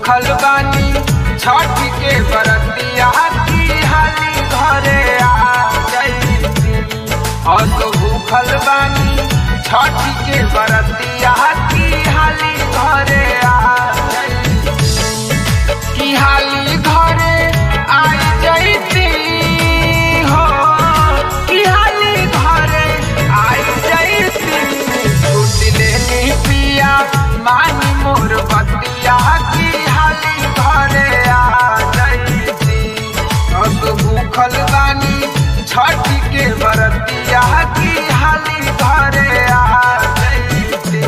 भूखल बानी छठ के बरतिया की हाली घरे आ जैती। असो भूखल बानी छठ के बरतिया की हाली घरे आ जैती। की हाली घरे आ जैती हो, की हाली घरे आ जैती। छूट लेनी पिया मानी मोर बतिया की हाली घरे आ जैती। अब भूखल बानी छठ के बरतिया की हाली घरे आ जैती।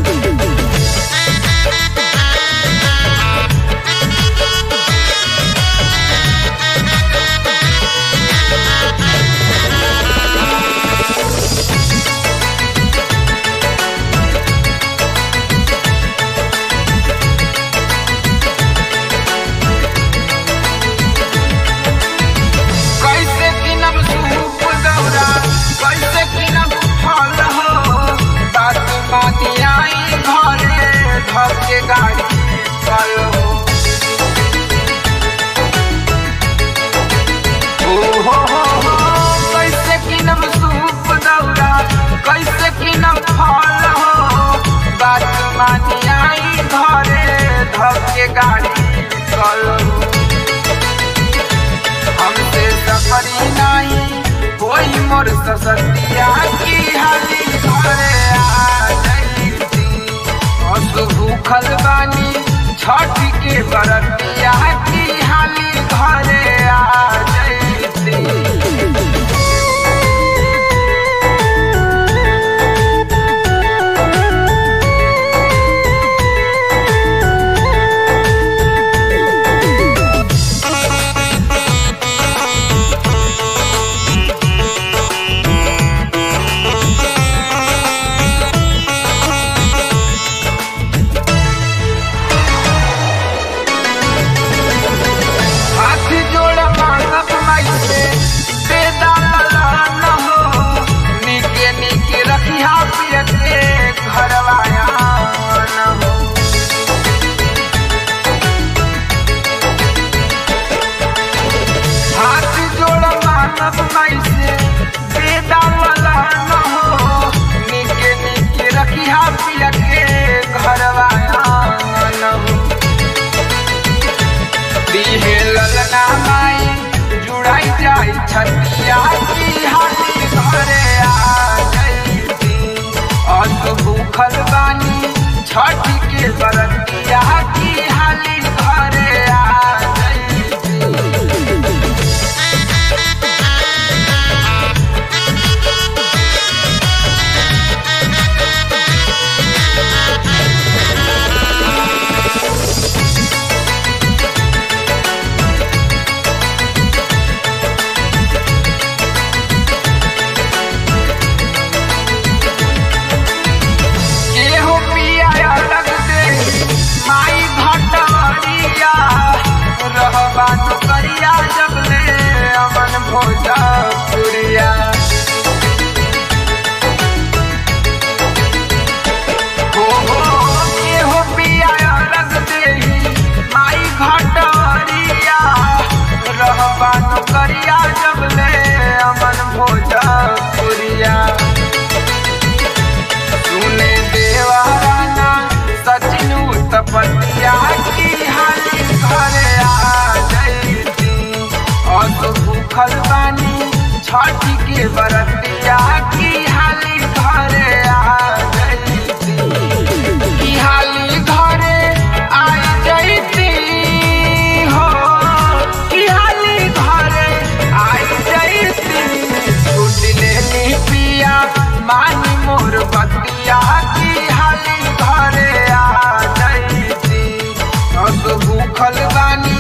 के गाड़ी चल हो कैसे किनम सूप दौरा, कैसे किनम फल हो। बात मानी आई घरे धक के गाड़ी चल। हमसे सफरी नहीं कोई मोर ससतिया की हाली घरे आ जैती। भूखल बानी छठ के बरतिया की हाली घरे आ जैती। ललना माई जुड़ाई जाई छतिया की हाली घरे आ जैती। अस भूखल बानी छठ के बरतिया की हाली घरे आ जैती। करिया जब ले अमन भोजपुरिया हो पिया रख देही माई घटरिया। रहबा करिया जब ले अमन भोजपुरिया। सुने देवाराना सचिन तपतिया की हाली घरे आ जैती। भूखल बानी छठ के बरतिया की हाली घरे आ जैती। की हाली घरे आ जैती हो, की हाली घरे आ जैती। छूट लेनी पिया मानी मोर बतिया की हाली घरे आ जैती। अब भूखल बानी